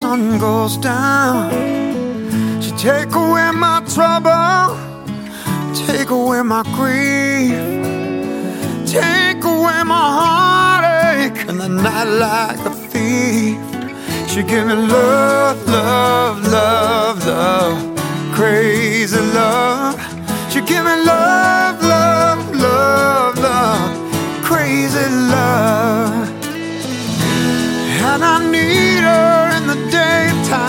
sun goes down, she take away my trouble, take away my grief, take away my heartache in the night like a thief. She give me love, love, love, love, crazy love. She give me love, love,